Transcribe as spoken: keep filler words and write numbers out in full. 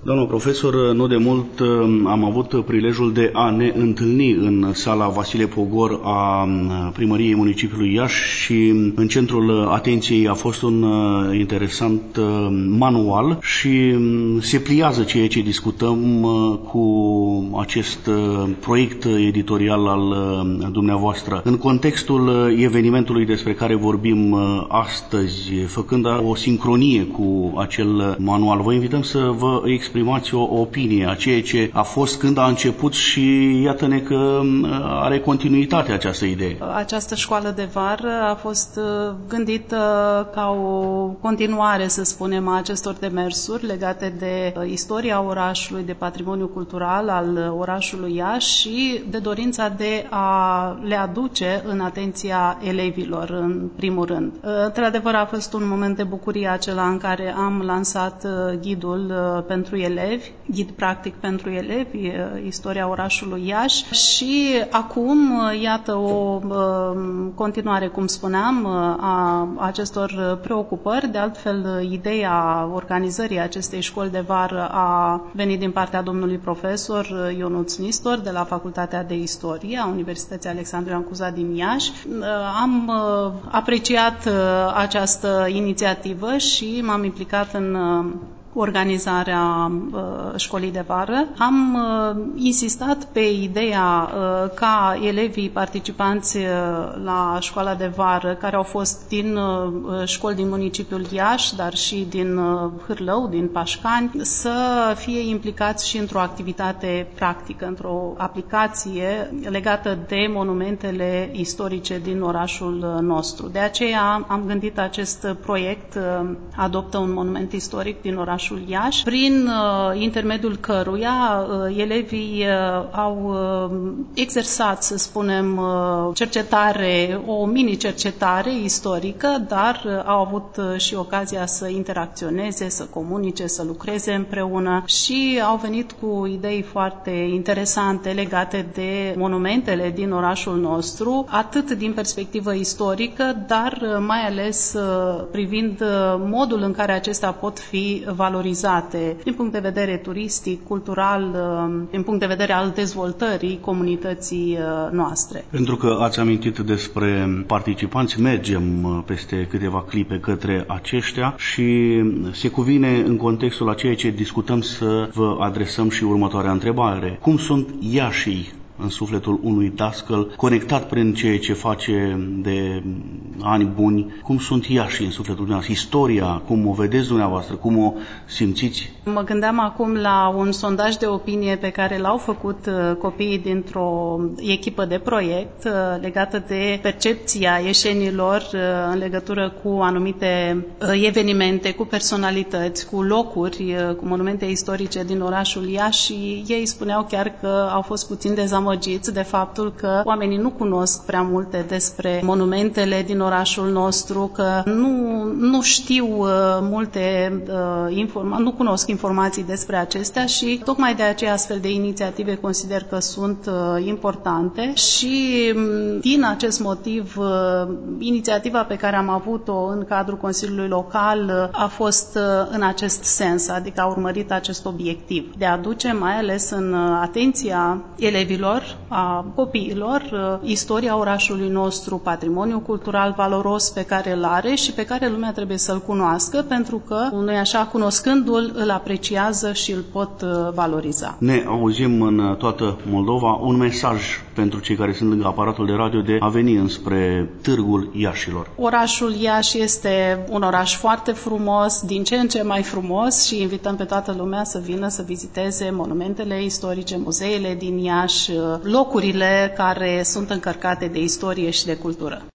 Domnul profesor, nu de mult am avut prilejul de a ne întâlni în sala Vasile Pogor a Primăriei Municipiului Iași și în centrul atenției a fost un interesant manual și se pliază ceea ce discutăm cu acest proiect editorial al dumneavoastră. În contextul evenimentului despre care vorbim astăzi, făcând o sincronie cu acel manual, vă invităm să vă explicați exprimați o opinie a ceea ce a fost când a început și iată-ne că are continuitate această idee. Această școală de vară a fost gândită ca o continuare, să spunem, a acestor demersuri legate de istoria orașului, de patrimoniul cultural al orașului Iași și de dorința de a le aduce în atenția elevilor, în primul rând. Într-adevăr, a fost un moment de bucurie acela în care am lansat ghidul pentru elevi, ghid practic pentru elevi, istoria orașului Iași și acum, iată, o continuare, cum spuneam, a acestor preocupări. De altfel, ideea organizării acestei școli de vară a venit din partea domnului profesor Ionuț Nistor de la Facultatea de Istorie a Universității Alexandru Ioan Cuza din Iași. Am apreciat această inițiativă și m-am implicat în organizarea uh, școlii de vară. Am uh, insistat pe ideea uh, ca elevii participanți uh, la școala de vară, care au fost din uh, școli din municipiul Iași, dar și din uh, Hârlău, din Pașcani, să fie implicați și într-o activitate practică, într-o aplicație legată de monumentele istorice din orașul nostru. De aceea am gândit acest proiect, uh, Adoptă un monument istoric din orașul Iași, prin uh, intermediul căruia uh, elevii uh, au uh, exersat, să spunem, uh, cercetare, o mini-cercetare istorică, dar uh, au avut uh, și ocazia să interacționeze, să comunice, să lucreze împreună și au venit cu idei foarte interesante legate de monumentele din orașul nostru, atât din perspectivă istorică, dar uh, mai ales uh, privind uh, modul în care acestea pot fi valorizate din punct de vedere turistic, cultural, din punct de vedere al dezvoltării comunității noastre. Pentru că ați amintit despre participanți, mergem peste câteva clipe către aceștia și se cuvine în contextul a ceea ce discutăm să vă adresăm și următoarea întrebare. Cum sunt iașii în sufletul unui dascăl, conectat prin ceea ce face de ani buni? Cum sunt iașii în sufletul dumneavoastră? Istoria, cum o vedeți dumneavoastră, cum o simțiți? Mă gândeam acum la un sondaj de opinie pe care l-au făcut copiii dintr-o echipă de proiect legată de percepția ieșenilor în legătură cu anumite evenimente, cu personalități, cu locuri, cu monumente istorice din orașul Iași și ei spuneau chiar că au fost puțin dezamăgiți de faptul că oamenii nu cunosc prea multe despre monumentele din orașul nostru, că nu, nu știu uh, multe uh, informații, nu cunosc informații despre acestea și tocmai de aceea astfel de inițiative consider că sunt uh, importante și din acest motiv uh, inițiativa pe care am avut-o în cadrul Consiliului Local uh, a fost uh, în acest sens, adică a urmărit acest obiectiv de a aduce mai ales în uh, atenția elevilor, a copiilor, istoria orașului nostru, patrimoniul cultural valoros pe care îl are și pe care lumea trebuie să-l cunoască, pentru că, nu-i așa, cunoscându-l, îl apreciază și îl pot valoriza. Ne auzim în toată Moldova un mesaj pentru cei care sunt lângă aparatul de radio de a veni înspre Târgul Iașilor. Orașul Iași este un oraș foarte frumos, din ce în ce mai frumos și invităm pe toată lumea să vină să viziteze monumentele istorice, muzeele din Iași, locurile care sunt încărcate de istorie și de cultură.